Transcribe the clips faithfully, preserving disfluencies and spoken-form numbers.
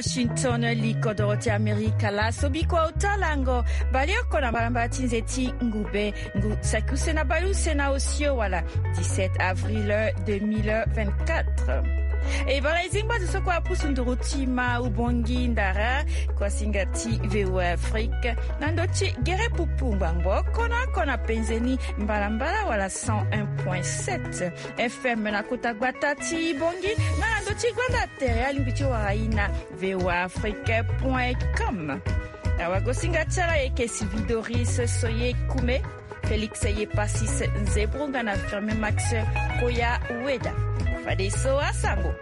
Washington liko Doroti Amerika la sobikwa utalango balioko na baramba tinzeti ngube ngu sakuse na baluse na osio wala dix-sept avril deux mille vingt-quatre. E bala izingba zisoko apusu ndurutima ubongi ndara kwa singati V O Afrique nandochi gere pupu mbango kona kona penzeni mbalambala wala cent un virgule sept F M na kutagbata ti bongi na nandochi gwanda tere alimbichi waraina V O Afrique point com. Awago singatara eke Sividoris soye kume Felix ye pasis nzebrunga na firme Max Koya Ueda. Fadeso asango.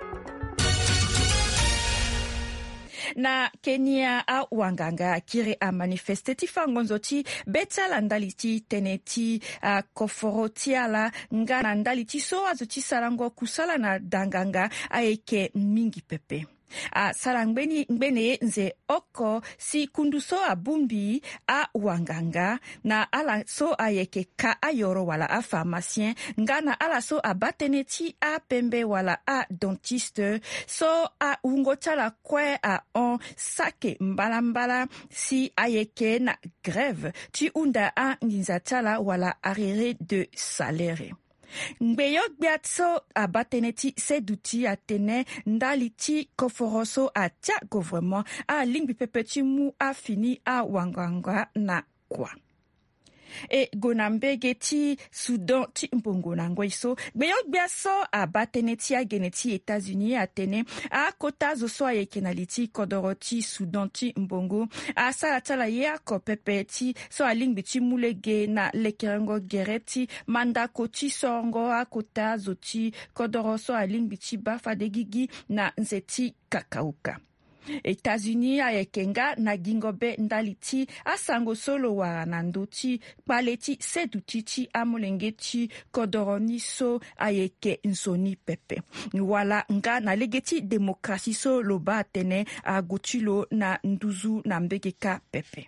Na Kenya a wanganga kire a manifeste ti fangonzoti beta landaliti teneti a koforoti ala nga landaliti so azoti sarango kusala na danganga a eke mingi pepe. A sarangbeni ngbene nze oko si kunduso a bumbi a wanganga na ala so a yeke ka ayoro wala a pharmacien nga na ala so a bateneti a pembe wala a dentiste so a ungotala kwe a on sake mbalambala si a yeke na grève ti unda a nginzatala wala arriéré de salaire. Ngbeyo gbiatso abateneti seduti atene ndaliti koforoso atia gouvernement a lingbi pepeti mu a fini a wanganga na kwa. E gonambege ti Sudan ti mpongo na ngweso gbeyo gbiaso abateneti a geneti États-Unis atene a kota zoso a yekenaliti kodoroti Sudan ti mbongo a salatala ye a kopepeti so a lingbi ti mulege na lekerengo gereti manda koti songo a kota zoti kodoroso a lingbi ti bafadegigi na nzeti kakauka. États-Unis a yekenga na gingobe ndaliti asango solo wara nandoti paleti sedutiti amolengeti kodoroni so ayeke nsoni pepe. Wala nga na legeti demokrasi so loba atene a gutilo na nduzu na mbegeka pepe.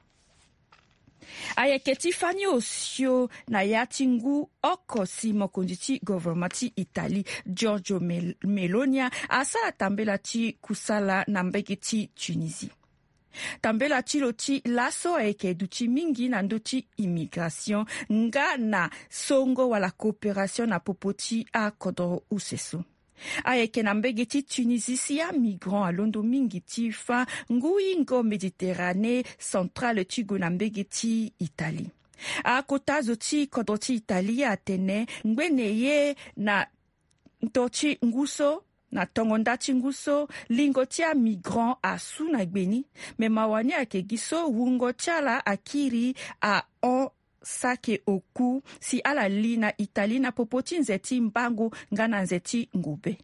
Ayeketi fani osio na yatingu oko si mokonditi governmenti Italie Giorgio Melonia asala tambela ti kusala na mbegeti Tunisie. Tambela ti loti laso eke duti mingi na ndoti immigration nga na songo wala coopération na popoti a kodoro useso. Ayeke na mbegeti Tunisie si ya migrant alondo mingi ti fa nguingo Méditerranée centrale ti go na mbegeti Italie. A kota zoti kodoti Italie atene ngbene ye na ntochi nguso na tongonda ti nguso lingo ti a migrant asu na gbeni me mawani ake giso wungo ti ala akiri a on sake oku si ala li na Italie na popoti nzeti mbangu nga na nzeti ngube.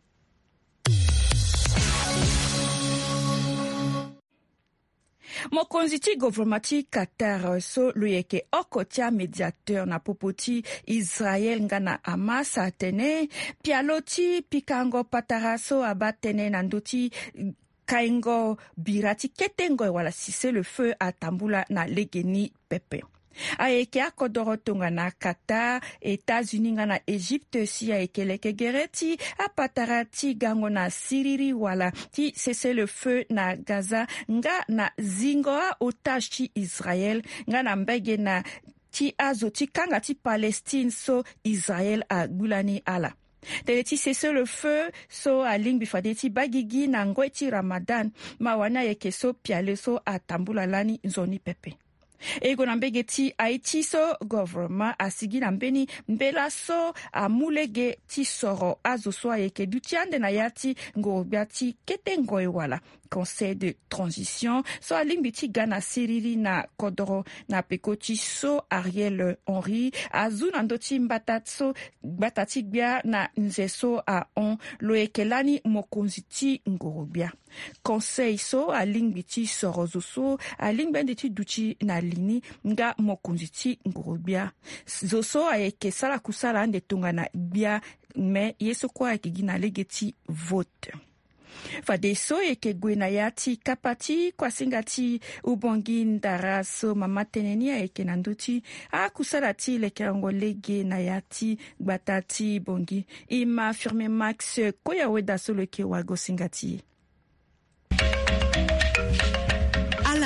Mokonzi ti gouvernementi Qatar so luyeke oko tia mediateur na popoti Israel nga na Hamas atene pialoti pikango pataraso abatene na ndoti kaingo birati ketengo wala cessez le feu atambula na legeni pepe. Ayeke akodoro tonga na Qatar, États-Unis nga na Égypte si ayeke leke gereti apatara ti gango na Siriri wala ti cessez le feu na Gaza nga na zingo a otage ti Israel nga na mbege na ti azo ti kanga ti Palestine so Israel a gulani ala. Tele ti cessez le feu so a lingbi fade ti bagigi na ngoi ti Ramadan mawana yeke so piale so atambula lani nzoni pepe. Ego na mbege ti Haiti so government asigi na mbeni mbela so a mulege ti soro azo so ayeke duti ande na yati ngorobia ti kete ngoi wala conseil de transition so alimbi ti Ghana Siriri na kodoro na pekoti so Ariel Henry azu na ndoti mbata so mbata ti gbia na nze so a on loyekelani mokonzi ti ngorobia conseil so alimbi ti soro zo so alimbi ti duti na lini nga mokonzi ti ngorobia zo so ayeke sala kusala ande tonga na gbia me yeso kwa ayeke gi na legeti vote. Fade so eke gwe na yati kapati kwa singati ubongi ndara so mama teneni eke nanduti a kusala ti lekerango lege na yati batati bongi ima firme Max Koya Ueda so leke wago singati.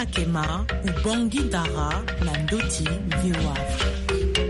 Alakema Ubongi Dara na Ndoti V O A.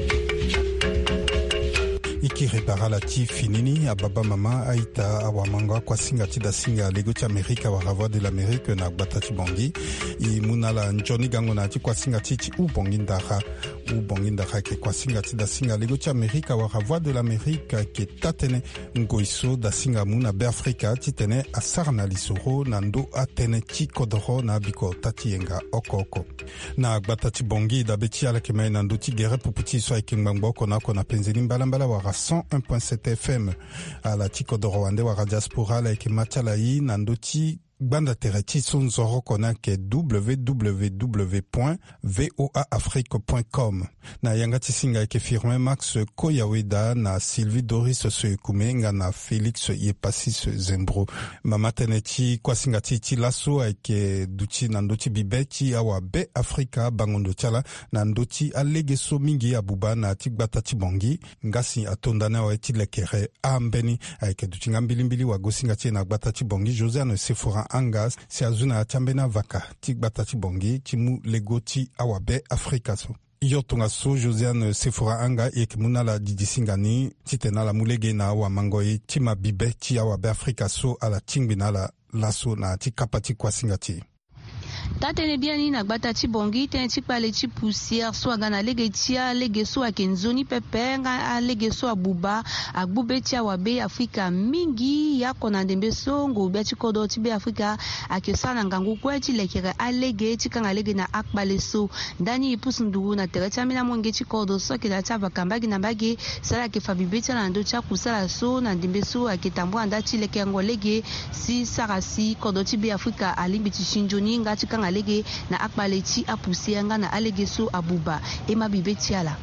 Ikirepara lati finini ababa mama aita awamanga kwa singa tida singa lego cha Amerika wa Voix de l'Amérique na Gbatachi Bongi i munala njoni gango na kwa singa titi ubongi ndara ubongi ndara ke kwa singa tida singa lego cha Amerika wa Voix de l'Amérique ke tatene ngoiso da singa muna be Afrika titene asarna lisoro na ndo atene chikodoro na biko tatienga okoko na Gbatachi Bongi da beti ala kemai na ndo tigere puputi so ikingbango kona kona penzeni mbalambala wa cent un point sept F M à la Tikodoro Wande wa diaspora la ke machalai na ndoti banda tereti son zoro kona ke w w w point voa afrique point com na yangati singa ke firme Max Koyaweda na Sylvie Doris Soekumenga na Felix Yepasis Zembro mama teneti kwa singa titi laso ke duti na ndoti bibeti awa be Afrika bangondo chala na ndoti alegeso mingi abuba na Gbatachi Bongi ngasi atondana wa etilekere ambeni ke duti ngambilimbili wa gosinga tie na Gbatachi Bongi Josiane Sephora Angas si azuna atambena vaka ti Gbatachi Bongi timu legoti awabe Afrika so yotunga so Josiane Sephora Anga ek munala didisingani titena la mulege na wa mangoyi tima bibe ti awabe Afrika so ala tingbina la laso na ti kapati kwa singati tatene biani na Gbatachi Bongi ten ti pale ti poussière so agana lege tia lege so akenzoni pepenga a lege so abuba agbube tia wabe Afrika mingi ya kona ndembe so ngo be ti kodo ti be Afrika akesana ngangu kwa ti lekere a lege ti kanga lege na akbale so ndani ipusundu na tere ti mina monge ti kodo so ke la ta bakambagi na bagi sala ke fabibe ti na ndo ti akusala so na ndembe so aketambo anda ti leke ngo lege si sarasi kodo ti be Afrika alimbi ti shinjoni nga ti kanga lege na akbaleti apusi nga na alege so abuba ema bibeti ala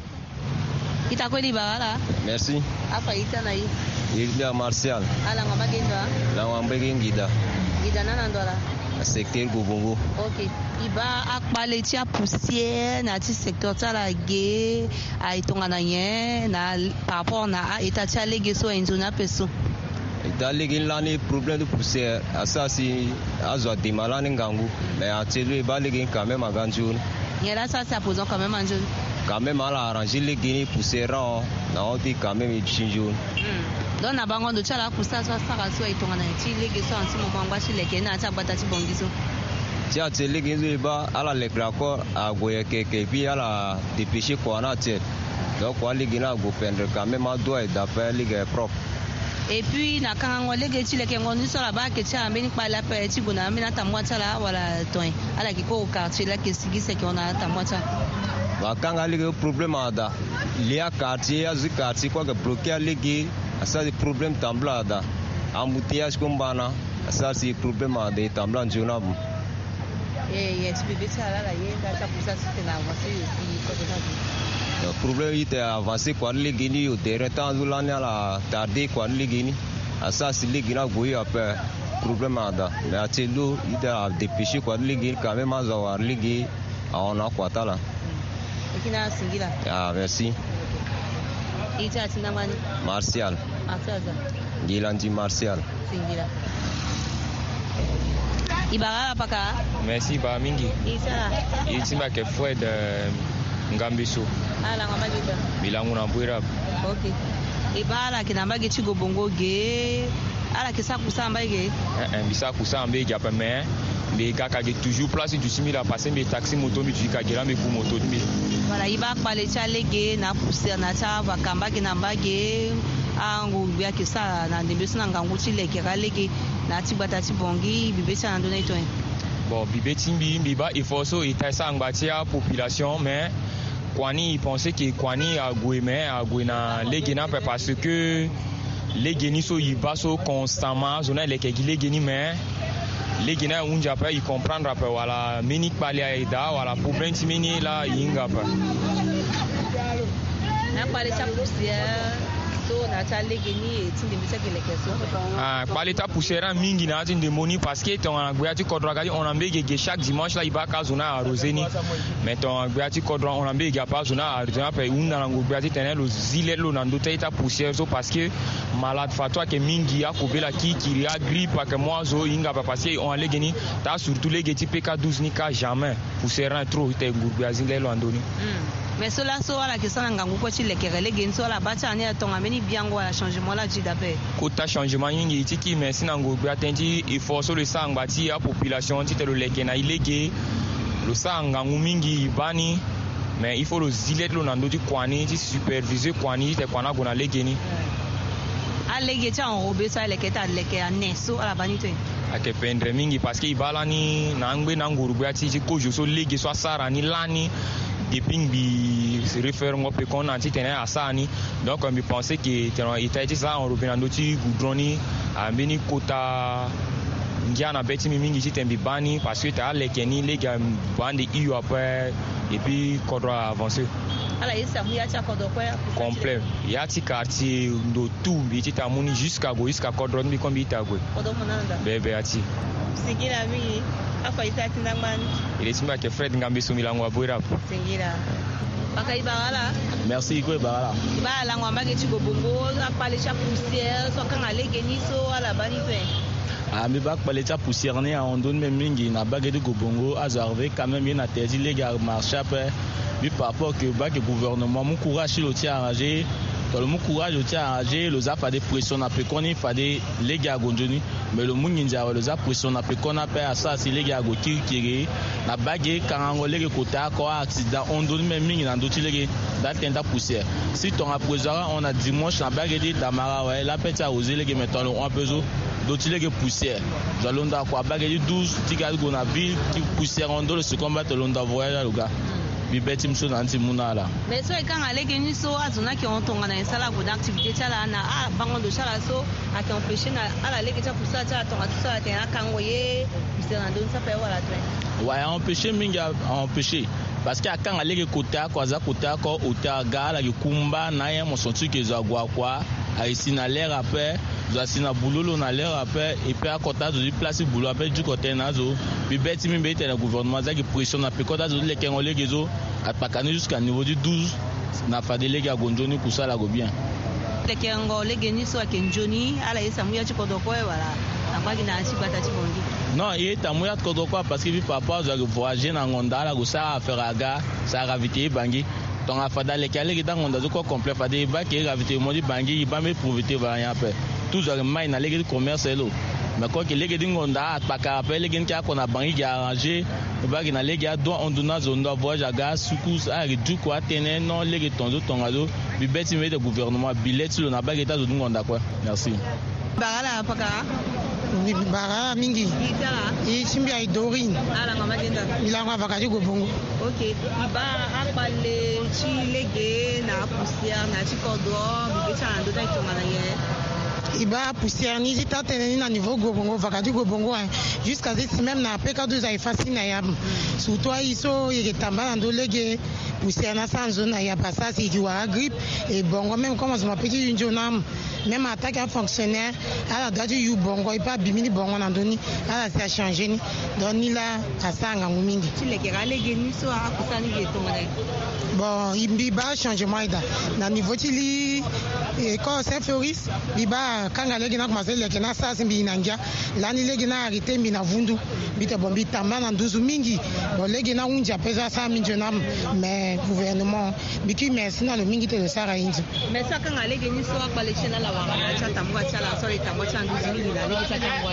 ita kweli bala merci afa ita na yi Ilda Martial ala ngama genda la ngambege ngida ngida nana ndola secteur Gobongo OK iba akbaleti apusi na ti secteur tala ge a itonga na ye na par rapport na ita ti alege so enzona peso ita legi lani problème de poussière asasi azwa dimalani ngangu mais atelu ba legi quand même aganjun yela ça ça posant quand même anjun quand même ala arranger legi poussière na oti quand même chinjun donc na bango ndo chala kusa so saka so itonga na ti legi so anti mo bangwa chi legi na ta Gbatachi Bongi so ti ati legi zo ba ala le raccord agoye keke puis ala dépêcher quoi na tête donc quoi legi na go pendre quand même doit d'après legi propre. Et puis na kango lege ti leke ngoni so la ba ke ti ambeni pa la pe ti guna mina tamwa tala wala toin ala ki ko quartier la ke sigise ki ona tamwa ta ba kanga lege problème ada lia quartier azu quartier ko ke bloquer lege asa di problème tamblada embouteillage kombana asa si problème ada tambla njona bu eh yes bibi tala la yenda ta pusa si na wasi si ko na le problème est avancé quoi les guinées au terrain tant là la tardé quoi les guinées à ça c'est les guinées goyi après problème ada mais à telo il a dépêché quoi les guinées quand même à avoir les guinées on a quoi là et qui n'a singila ah merci et tu as tina mani Martial Martial Gilandi Martial singila ibara paka merci ba mingi isa itima ke foi de Ngambiso ala ngamagita bilangu na mbwira OK ibala kinambage ti Gobongo ge ala kisa kusamba ge eh bisa kusamba ge apa mais be kaka ge toujours place du simila passer be taxi moto mi tuka gera me ku moto mi voilà iba pale cha lege na pousser na ta vakamba ge nambage angu bia kisa na ndembeso na ngangu ti leke ka lege na ti Gbatachi Bongi bibeti na ndona ito bon bibeti mbi ba il faut so itaisa ngbatia population mais Kwani pensait que Kwani a goué a goué na legena parce que les génies so y baso constamment zona les qui les génies mais les génies un après il comprendre après voilà mini palia ida voilà problème timini là yinga pas na pale cha poussière so na ta legeni et tinde bisa ke lekeso ah qualité poussière mingi na tinde moni parce que ton agbeati kodra gadi on ambege chaque dimanche là ibaka zona aroseni mais ton agbeati kodra on ambege pas zona aroseni pe una nango agbeati tenelo zile lo na ndota ita poussière so parce que malade fatwa ke mingi ya kobela ki ki ya grippe que moi zo inga pa parce que on legeni ta surtout les geti P K douze ni ka jamais poussière trop te ngurbiazi le lo andoni mais cela so ala kesana ngangu ko chi lekere legeni so ala bacha ani atonga meni biango ala changement la jidape ko ta changement yingi tiki mais sinango gbeatenti il faut so le sangba ti ya population ti te lo lekena ilege lo sangangu mingi bani mais il faut le zilet lo nando ti kwani ti superviser kwani te kwana gona legeni alege cha enrobé ça leketa leke aneso ala bani te ake pendre mingi parce que ibala ni nangbe nanguru gbeati ti kojo so lege so asara ni lani depuis bi se réfère ngo pe kon anti tene asani donc on me pensait que teno itaiti ça on revient dans ti goudroni ambeni kota ngiana beti mingi ti tembi bani parce que ta lekeni lega bande iyo après et puis kodra avancer ala yesa mu ya cha kodo kwa complet ya ti quartier ndo tout bi ti tamuni jusqu'à go jusqu'à kodron bi kombi tagwe kodo monanda bebe ati singira mi afa itati ndangman ile simba ke Fred ngambe sumilango aboira singira bakai bagala merci ko bagala bala ngamba ke chigobongo apale cha poussière so kanga legeni so ala bani pe ah mais bak pale cha poussière ne on donne même mingi na bague de gobongo azarvé quand même bien interdit les gars marcher après puis par rapport que bak gouvernement mon courage le tient arrangé dans le mon courage le tient arrangé le za fa des pression na pe koni fa des les gars gondoni mais le mun nja le za pression na pe kona pe asa si les gars go kirikiri na bague kango les kota ko accident on donne même mingi na ndoti les da tenta poussière si ton après on a dimanche na bague de damara ouais la pete a osé les gars mettons on peut d'autres les poussière jalonda kwa bague douze tigal go na ville qui poussière on doit se combattre londa voyage le gars bibeti mso anti munala mais so ekanga legeni so azona ki on tonga na sala go d'activité chala na ah bango do chala so a ki empêcher na ala lege cha poussa cha tonga tout ça te akango ye poussière ndo ça fait wala toi ouais empêcher minga empêcher parce que akanga lege kota kwa za kota ko utaga la kumba na ye mo sontu ke za gwa kwa aisi na l'air après za sina boulolo na l'air après et puis à côté de place boulot après du côté nazo bibeti mi bete le gouvernement za ki pression na pe côté de le kengole gezo atpakani jusqu'à niveau du douze na fa délégué à Gonjoni pour ça la go bien le kengo le geni so akenjoni ala yesa mu ya chikodoko e wala abagi na chibata chibongi non il est amoya kodoko parce que papa za voyager na ngonda la go ça faire aga ça raviter bangi donc afada le kale ki tango ndazo ko complet fade ba ki raviter mo di bangi ba me profiter ba ya pe tout ça mai na le commerce elo mais quoi que les gens ngonda atpaka après les gens qui a qu'on a bangi qui a arrangé ba ki na le ga do on dona zone voyage aga sukus a du quoi tener non les gens tonzo tongado bi beti me de gouvernement billet sur na ba ki ta zo ngonda quoi merci bagala paka bara mingi i chimbi ay dorin ala ngama jenda milanga vakati go bongo OK ba apale chi lege na poussière na chi kodo bi cha ndo dai tonga na ye iba poussière ni jita teneni na niveau go bongo vakati go bongo jusqu'à ce même na P K douze ay facile na yam surtout iso yeke tamba ndo lege poussière na sans zone ya passage qui wa grippe et bongo même comme on petit jonam même attaque un fonctionnaire ala daju yu bongo ipa bimini bongo na ndoni ala ça changer ni doni la asanga ngumingi tileke galege ni so akusani ke tonga bon imbi ba changement ida na niveau tili e ko Saint Floris biba kanga lege na commencer leke na sa simbi nanja lani lege na arrêter mbi na vundu bita bombi tamba na nduzu mingi bon lege na unja pesa sa minjo na mais gouvernement biki merci na le mingi te le sara indu mais ça kanga lege ni so akpale chena la wala cha tamwa cha la sorry tamwa cha nduzu mingi la lege cha tamwa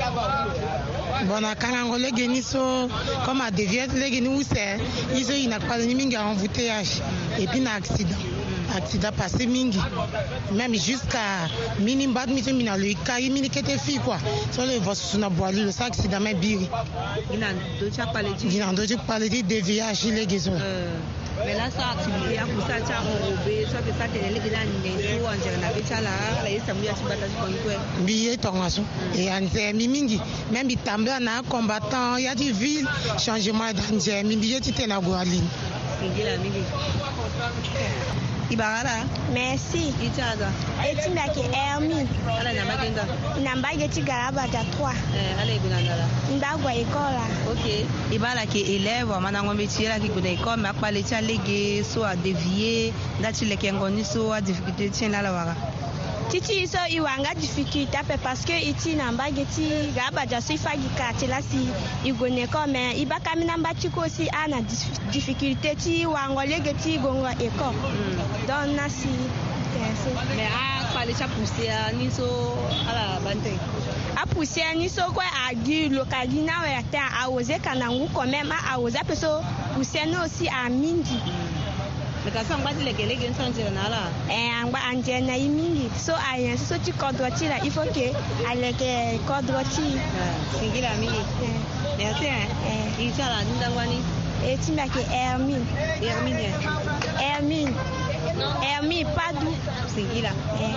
bon na kanga lege ni so comme a deviette lege ni use iso ina kwa ni mingi en embouteillage et puis na accident accident passé mingi même jusqu'à minimum bad mi mina le kai mini kete fi quoi sur le vos na boali le accident mais biri ina do cha pale ti ina do cha pale ti déviage lege so mais là ça activité ya kusa cha enrobé so que ça tele lege na ndenso anje na becha la la yesa mu ya tibata ko nkwe biye tongaso et anje mi mingi même bitamba na combattant ya di ville changement d'anje mi biye ti tena go alin ngila mingi Ibarara. Merci. Ichada. Eti mbaki Hermine. Ala na magenda. Namba geti garaba ja trois. Eh, ala igunandala. Ndagwa école. OK. Ibala ki élève mana ngombe tira ki guna école ma pale cha lege so a dévier ndati leke ngoni so a difficulté tien la wara. Titi iso iwanga difficulté parce que iti namba geti garaba ja so ifagi kati la si igone comme ibaka minamba chiko si ana difficulté ti wango lege ti gongo école. Donc na si mais a pale cha poussière ni so ala bante. A poussière ni so quoi a gi lokali na wa ta a oser kanangu quand même a oser peso poussière no aussi a mingi. Le ka sangba ti leke lege nsanje na la. Eh angba anje na mingi. So a yen so ti kodroti la il faut que a leke kodroti. Singila mingi. Merci hein. Eh inshallah ndangwani. Et tu m'as que Hermine. Hermine. Hermine. Hermine Padou. Singila.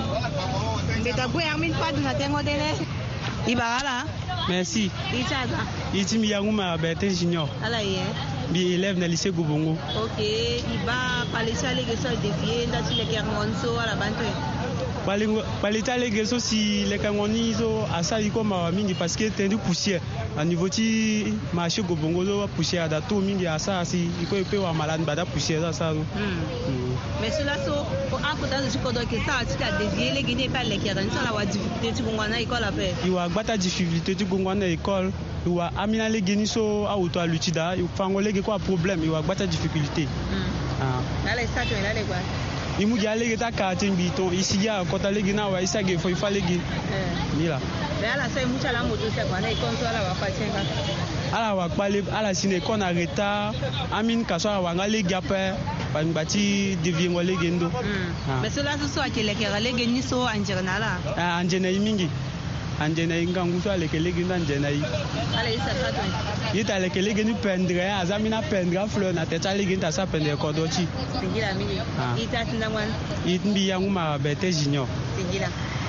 Eh. Beta bo Hermine Padou na tengo dele. Ibarala. Merci. Ichada. Itimi Yanguma Bertin Junior. Ala ye. Bi élève na lycée Gobongo. OK, iba palisa lege so dévier ndati leke ngonso ala bantu. Palingo palita lege so si leke ngoni so asa iko ma mingi parce que tendu poussière. A niveau ti marché Gobongo so poussière da to mingi asa si iko pe wa malade bada poussière ça so. Mais cela so pour akoda zo ko do ke sa ti ka dévier lege ne pa leke dan so la wa difficulté ti ngwana école après. Iwa gbata difficulté ti ngwana école. Iwa amina lege ni so a auto alutida fango lege quoi problème iwa gbata difficulté. Ah. Là les sacs là les quoi. Imu ya lege ta quartier biton ici ya kota lege na wa isa ge fo ifa lege. Eh. Mila. Mais ala sai mucha la moto se kwa na ikonto ala wa patenga. Ala wa pale ala sine kona reta amin kaso wa ngale gape bangbati deviengo lege ndo. Mais cela so so akele ke lege ni so anjena la. Ah anjena mingi. Anjena inga nguso aleke lege ndo anjena yi. Ala isa pato. Yita aleke lege ni pendre azamina pendre fleur na teta lege nta sa pendre kodochi. Singila mingi. Ita tindangwan. Itmbi yangu ma Bertin Junior. Singila.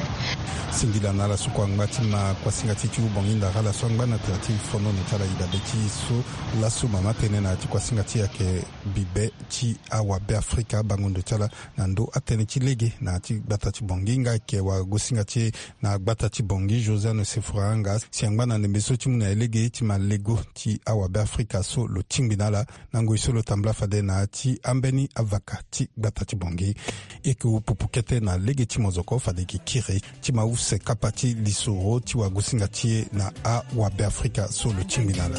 Singila na la sukwangba tima kwa singati chu bonginda gala swangba na tati fono na tala ida beti so la su mama tene na ti kwa singati yake bibe ti awa be Afrika bangondo tala na ndo atene ti lege na ti bata ti bonginga ke wa go singati na bata ti bongi Josiane Sefuranga siangba na nembeso ti muna lege ti ma lego ti awa be Afrika so lo tingbinala na ngo iso lo tambla fade na ti ambeni avaka ti bata ti bongi eke u pupukete na lege ti mozoko fade ki kire ti ma se kapati lisoro ti wa gusingatie na a wa be Afrika so lo chimbinala.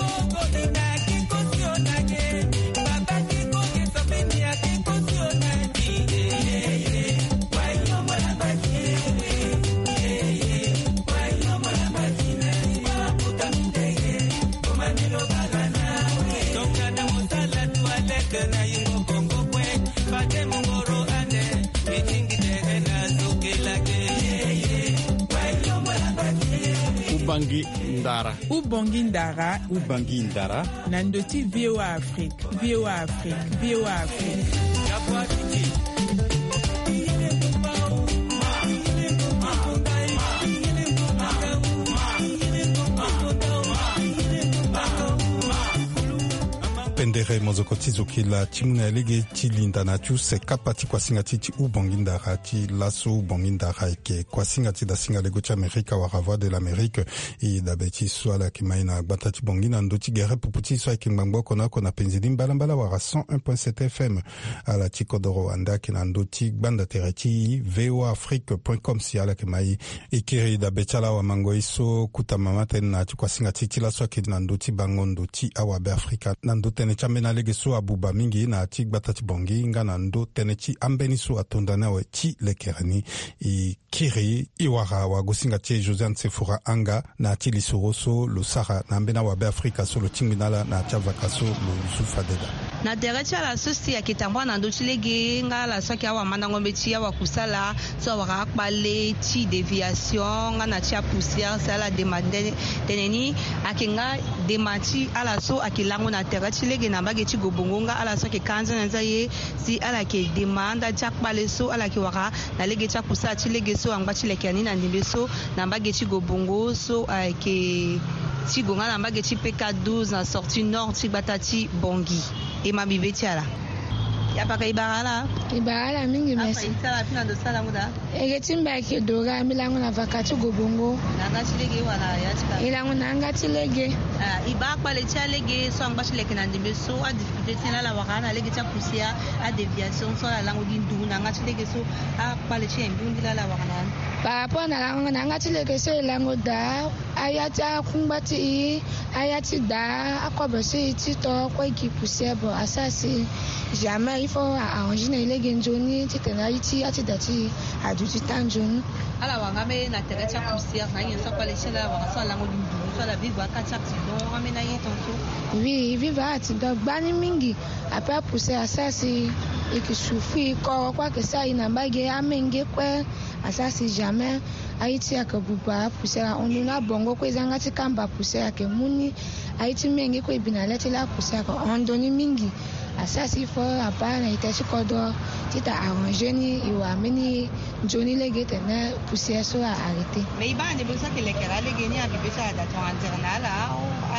Ubangi Ndara. Ubangi Ndara. Ubangi Ndara. Nandoti V O A Afrique. V O A Afrique. V O A Afrique. Pendere mozoko tizoki la timuna lege ti linda na tu se kapati kwa singati ti ubongindara ti laso ubongindara ke kwa singati da singa lego ti Amerika wa Voix de l'Amérique i da beti swala ki maina gbata ti bongina ndo ti gere puputi so ki ngbango kona kona penzidi mbala mbala wa cent un point sept F M ala ti kodoro anda ki na ndo ti gbanda tere ti v o afrique point com si ala ki mai ikiri da betala wa mango iso kuta mama ten na ti kwa singati ti laso ki na ndo ti bangondo ti awa be Afrika na ndo tene chambe na lege so abuba mingi na ti gbata ti bongi nga na ndo tene ti ambeni so atonda na we ti lekerani i kiri i wara wa gosinga ti Josiane Sefura anga na ti lisoro so lo sara na ambena wa be Afrika so lo tingbinala na ti avaka so lo zufadeda na tere ti ala so si ayeke tambua na ndö ti lege nga ala so ayeke awamanda ngombe ti awakusala so awara akpale ti déviation nga na ti apoussière si ala dema tene ni ayeke nga dema ti ala so ayeke lango na tere ti lege na mbage ti gobongo nga ala so ayeke kanze na nza ye si ala yeke dema nda ti akpale so ala yeke wara na lege ti akusala ti lege so angba ti leke ani na ndembe so na mbage ti gobongo so ayeke ti gonga na mbage ti P K douze na sortie nord ti gbata ti bongi e ma bibe ti ala Ya paka ibarala. Ibarala mingi Apa mesi. itala fina do sala muda. Egetimba ke dora milango na vakati gobongo. Nanga chilege wala ya chika. Ilango nanga chilege. Ah iba kwa le chilege so amba chileke na ndimbe so a difficulté tena la wakana lege cha poussière a déviation so la lango dindu nanga chilege so a kwa le chimbi ndila la wakana. Par rapport na lango nanga chilege so ilango da ayata kumbati ayati da akwabase itito kwa ki poussière bo asasi jamais il faut arranger les genjoni titena iti ati dati aduti tanjoni ala wangame na tere cha poussière na yenso kwa le chela wa so la ngodi ndu so la viva ka cha accident ngame na yetonso oui viva accident bani mingi apa poussière asasi ikisufi ko kwa kesa ina mbage amenge kwa asasi jamais aiti akabuba poussière onuna bongo kwezanga tikamba poussière ke muni aiti mengi ko ibinalete la poussière ondoni mingi asasi fo apana itachi kodo tita arranger ni iwa meni joni lege tena poussière so a arrêté mais ibande bosa ke lekera lege ni abibe sa da to internala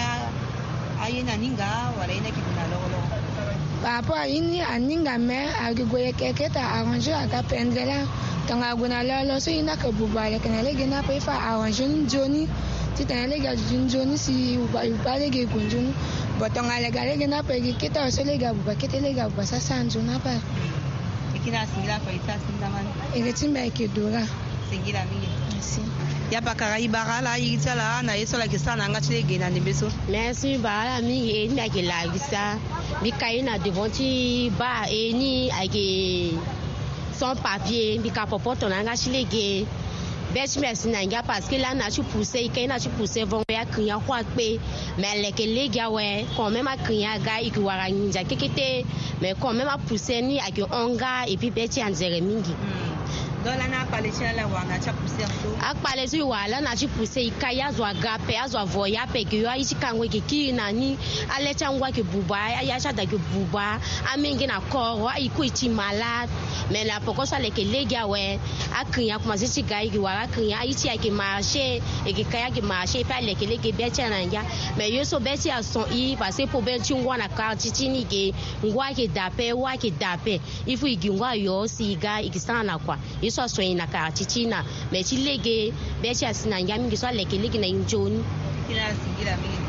a ayena ninga wala ina kibuna lolo papa ini aninga me agigoye keke ta arranger aka pendela tanga guna lolo so ina ka bubale kana lege na pa fa arranger ni joni tita lege joni si uba uba lege kunjuni botonga lega lege na pe kita so lega buba kita lega buba sasa njuna pa ikina singira kwa ita sindaman egetimba ekedora singira mingi merci ya pakara ibarala yitala na yeso la kisana ngati lege na nimbeso merci barala mingi enda ke la visa bikaina devonti ba eni ake sans papier bika popoto na ngati lege best merci nanga parce que là na tu pousser quand na tu pousser vont ya kriya kwa pe mais les que les gars ouais quand même a kriya ga ikiwara ninja kekete mais quand même a pousser ni ak onga et puis beti anzere mingi dola na pale chala wana cha pousser so ak pale so wala na tu pousser ikaya zo agape azo voya pe ke yo ichi kangwe ke kina ni ale changwa ke buba ya cha da ke buba amingi na koro iku ichi malade mais la poko so les que les gars ouais a kriya kuma si ga ikiwara kriya ichi ake marché et que kaya ke marché pa les que les ke beti ananga mais yo so beti a son i parce que pour beti ngwa na karti tini ke ngwa ke dape wa ke dape ifu igingwa yo si ga ikisana kwa so so ina ka chichina me chilege be cha sinanga mingi so leke leke na injoni kila singira mingi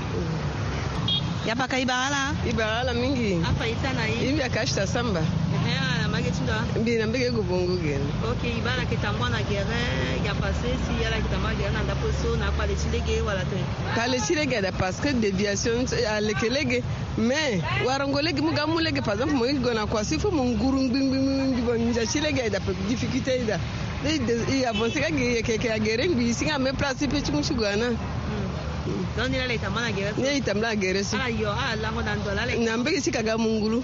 ya paka ibarala ibarala mingi apa itana hii hivi akashta samba eh na magetinda mbina mbege gubongo gen okay ibara kitambwa na gere ya passé si yala kitambwa gere na ndapo so na pale chilege wala te pale chilege da parce que déviation à lekelege mais warongolege mugamulege par exemple mo ngona kwa sifu munguru ngbingbi bonja chilege da difficulté da i avancer ka keke ya gere ngbi singa me place pe chimushugana non ni la itamana gere ni itamla gere si ayo ala ngo dan dola le na mbege sikaga mungulu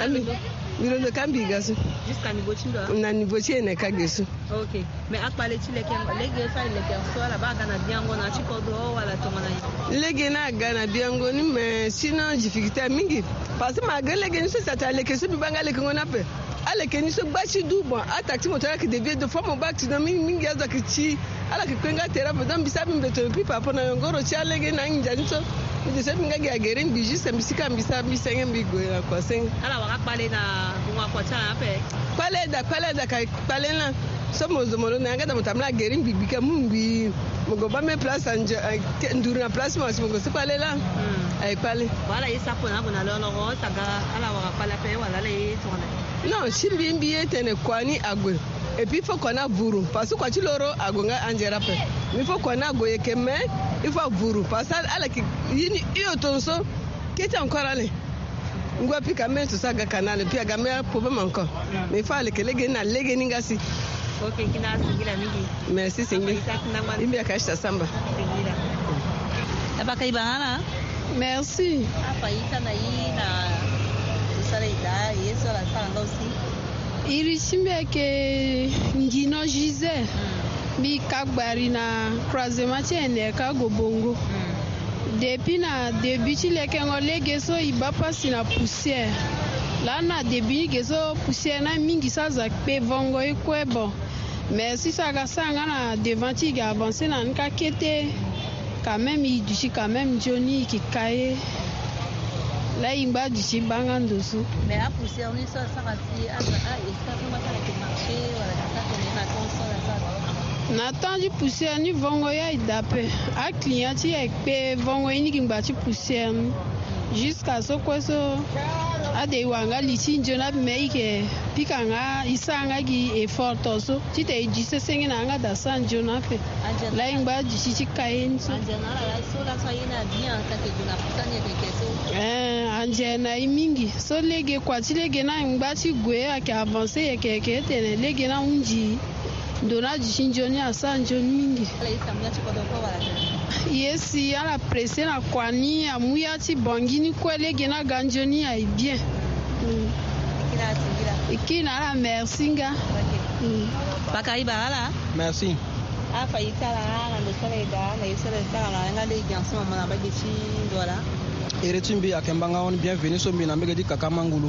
biro de kambi gasu jusqu'à niveau chindo na niveau chiene ka gesu okay mais akpale chile ke lege fa le ke so la baga na biango na chikodo wala tomana lege na gana biango ni mais sinon difficulté mingi parce que ma gele ge ni so sata le ke so bi banga le ke ngona pe ale ke ni so bachi du bon attaque moteur ki devient de forme back to mingi azo ki chi ala ki kwenga terape donc bisabi mbeto pi papa na ngoro cha lege na nja nso de se minga ge agere mbi juste mbisika mbisa bisenge mbi go ya kwa seng ala waka pale na bungwa kwa cha pe pale da pale da ka pale na so mozo molo na ngada mutamla gere mbi bika mumbi mogo ba me place anje nduru na place mo mogo se pale la ai pale wala isa pona bona lo lo saga ala waka pale pe wala le tona non chimbi mbi etene kwani agwe et puis il faut qu'on a vuru parce que quand tu loro agonga anjera pe il faut qu'on a goye keme il faut vuru parce que ala ki yini iyo tonso kete encore ale ngwa pika men to saga kanale pia gamea problème encore mais il faut ale kelege na lege ningasi okay kina singira mingi merci singi imbi akashita samba singira abaka ibana merci apa itana ina usale ida yeso la sanga aussi irisimbe ke ngino jize bi kagbari na croisement tiene ka gobongo depuis na début ti leke ngolege so iba pasi na poussière là na début ke so poussière na mingi sa za pe vongo ikwe bon mais si ça ga sanga na devant ti ga avancer na nka kete quand même il dit quand même Johnny qui caille la ingba dishi banga ndosu. Mais à poussière ni ça ça rati à à et ça comment ça le marché wala ça connaît na console ça. Na tanji poussière ni vongo ya idape. A client ti ekpe vongo ni ngba ti poussière jusqu'à ce que so ade wanga lichi njona meike pikanga isanga gi effort so ti te jise sengi na nga da san njona pe la ingba dishi ti kayenso anjana la so la so ina bien ça que de la putane de keso eh anjana imingi so lege kwa ti lege na ingba ti gwe ake avancer eke ke tene lege na unji dona dishi njoni asa njoni mingi la isamya ti kodoko wala yesi ala presse na kwani amuya ti bongini kwelege na ganjoni ai bien mm. Ikina la merci nga mm. Bakari barala merci afa itala na ndo sole da na isole da na nga de ganso mama na bageti dola eretimbi akembanga on bienvenue so mbina mbege di kaka mangulu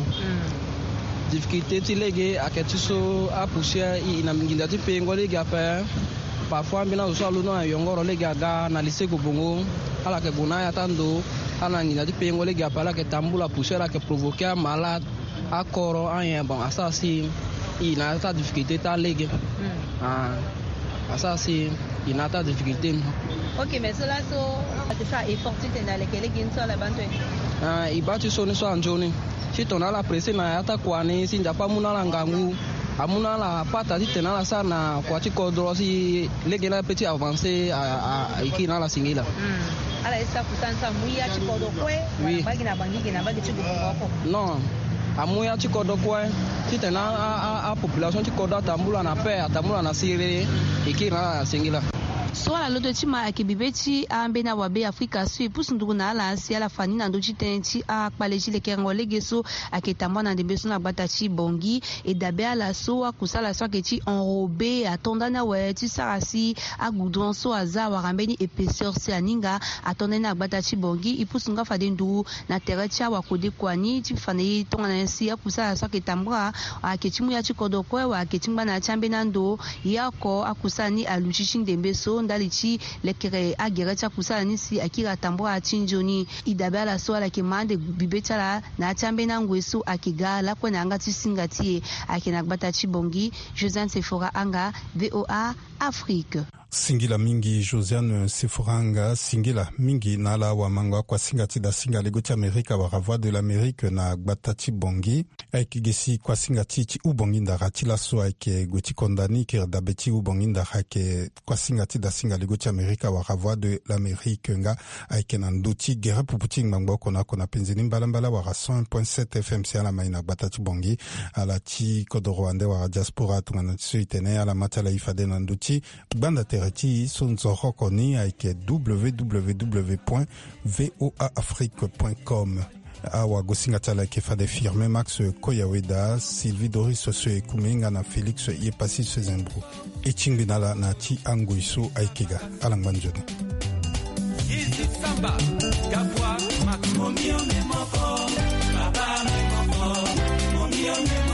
mm. Difficulté ti lege aketi so a poussière ina minginda ti pengo lege apa parfois mbina so alu no yongoro lege aga na lycée Gobongo ala ke buna ya tando ala ngina ti pengo lege apa ala ke tambula poussière ke provoquer malade a koro anya bon asasi ina ta difficulté ta lege ah asasi ina ta difficulté. OK mais cela so tu fais effort tu dans les lege so la bantu ah ibati so ni so anjoni si tona la presse na ata kwani si ndapa muna la ngangu amuna la pata ti tena la sana kwa ti kodro si lege na petit avancer a ikina la singila mm. Ala esa kusansa muya ti kodro kwe oui. Bagi na bangi na bagi ti Gobongo non amuya ti kodro kwe ti tena a, a, a population ti kodro tambula na pe tambula na sire ikina la singila swala loto ti ma ayeke bibe ti ambe na wabe afrika so e pusu ndugu na ala ansi ala fani na ndö ti tënë ti akpale ti lekengo lege so ayeke tambua na ndembe so na gbata ti bongi e dabe ala so akusa ala so ayeke ti enrobé atondani awe ti sara si agoudron so aza awara mbeni épaisseur si aninga atondani na gbata ti bongi e pusu nga fade ndugu na tere ti awakode kuani ti fane ye tongana ye si akusa ala so ayeke tambua ayeke ti mu ya ti kodoko awe ayeke ti ngbana ti ambe na ndö ye oko akusa ni alu ti ti ndembe so ndali ti lekere agere ti akusa ni si ayeke ga tambua ti nzoni e dabe ala so ala yeke ma ande bibe ti ala na ti ambe na ngue so ayeke ga lakue na anga ti singa ti ye ayeke na gbata ti bongi. Josiane Sefora anga V O A Afrique. Singila mingi Josiane Seforanga singila mingi na ala wamanga kwa singa ti da singa lego ti Amerika wara voix de l'Amérique na gbata ti bongi ayeke ge si kwa singa ti ti ubongi ndara ti laso ayeke gue ti kondani kiri dabe ti ubongi ndara ayeke kwa singa ti da singa lego ti Amerika wara voix de l'Amérique nga ayeke na ndö ti gere pupu ti ngbangba oko na oko na penzeni mbalambala wara cent un point sept F M C ala mai na gbata ti bongi ala ti kodro ande wara diaspora tongana ti so e tene ala ma ti ala e fade na ndö ti gbanda tere ti so nzoro koni ayeke w w w point v o a afrique point com awa go singa ti ala yeke fade firme Max Koyaweda Sylvie Doris so e kume nga na Félix ye pasi so zembro e ti ngbi na ala na ti angoi so ayeke ga ala ngba nzoni Samba, Gabwa, Momio, Momoko, Baba, Momoko, Momio,